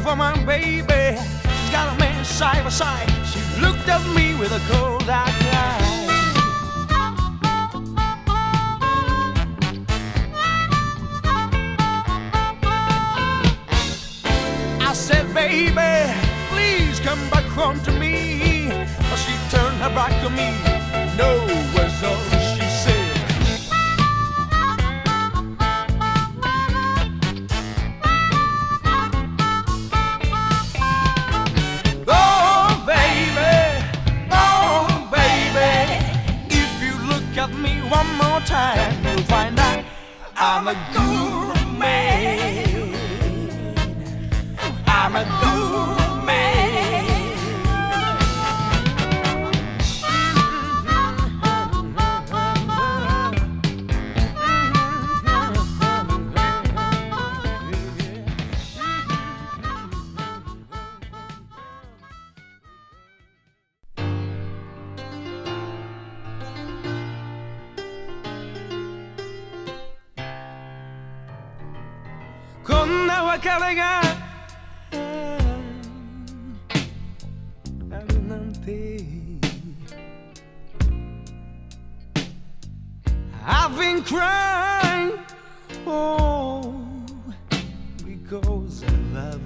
for my baby. She's got a man side by side. She looked at me with a cold dark eye. I said, baby, please come back home to me. But she turned her back to me. No was all she said. Oh baby, if you look at me one more time, you'll find out I'm a good man. I'm a good man.こんな別れがあるなんて I've been crying, oh, because I love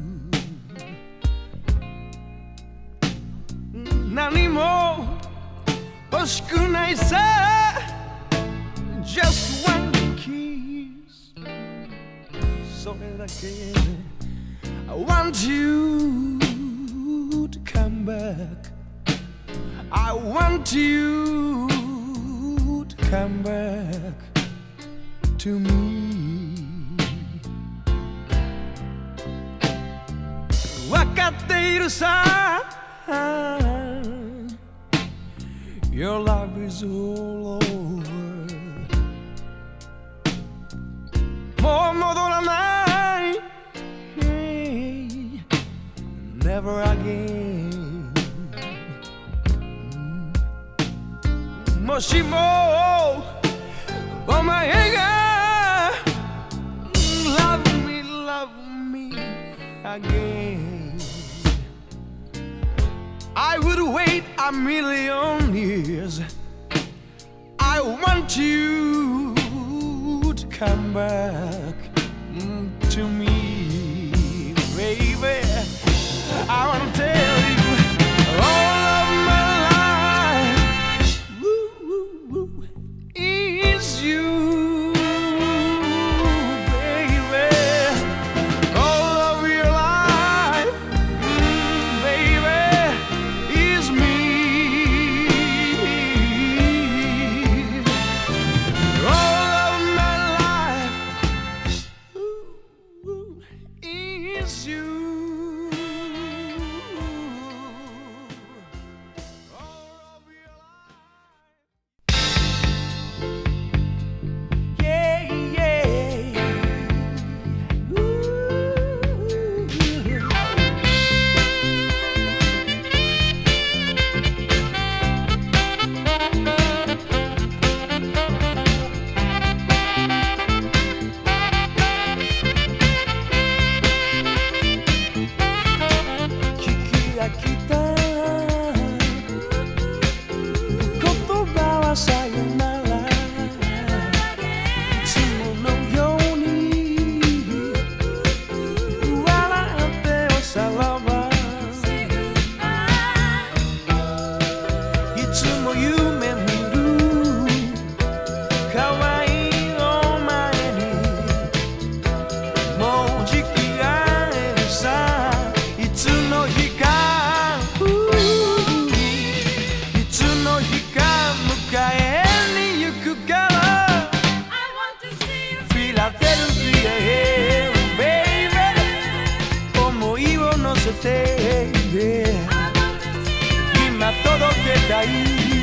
you. 何も欲しくないさ Just one kiss それだけ I want you to come back. I want you to come back to me. わかっているさ Your love is all over. もう戻らない Never again. もしもお前が Love me, love me again. I would wait a million years. I want you to come back to me, baby. I want to tell you all of my life is you, baby. All of your life, baby, is me. All of my life is you. Baby, 今届けたい